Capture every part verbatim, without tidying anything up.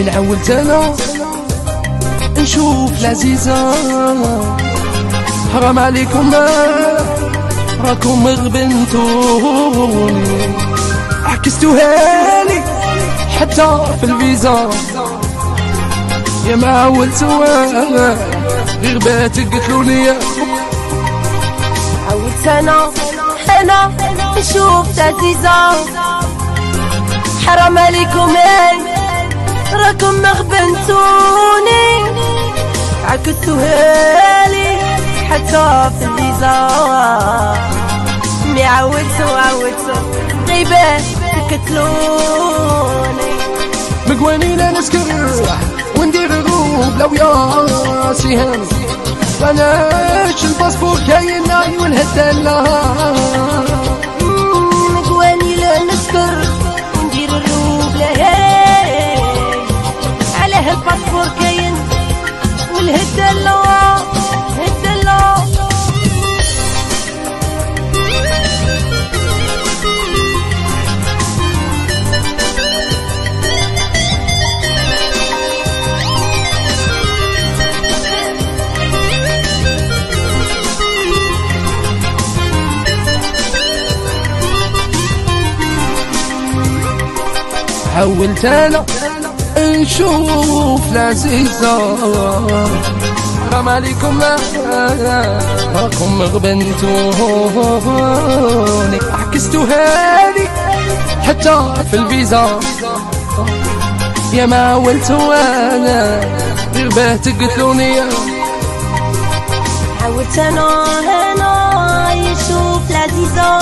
من عولت انا نشوف العزيزة حرام عليكم راكم غبنتوني، عكستوها لي حتى في الفيزا. يا ما عولتوا غير بات قتلوني. عولت انا انا نشوف العزيزة حرام عليكم راكم مغبنتوني، عكستوها لي حتى في الفيزا. مي عودتو عودتو غيبة تقتلوني. مقوانين انا نسكر وندير الروب لو يا سيهان، بلاش الباسبور كاين ناي ونهدلها. مقوانين انا نسكر وندير الروب لهي على هالباسبور كاين والهدلة هدلة. حاولت انا نشوف العزيزة حرام عليكم راكم غبنتوني، عكستوها لي حتى في الفيزا. يا ما عولتوا انا غير باه تقتلوني. حاولت انا انا يشوف العزيزة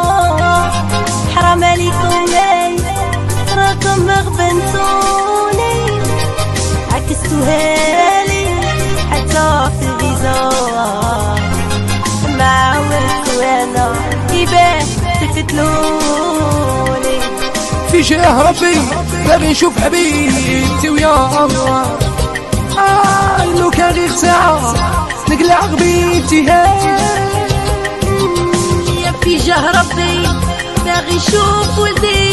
حرام عليكم راكم مغبنتوني، عكستوها لي حتى في الفيزا. ما عولتوا انا يباه تقتلوني. في جاه ربي باغي نشوف حبيبتي ويا آه لو كان غير ساعة نقلع غبيبتي. يا في جاه ربي باغي نشوف ولدي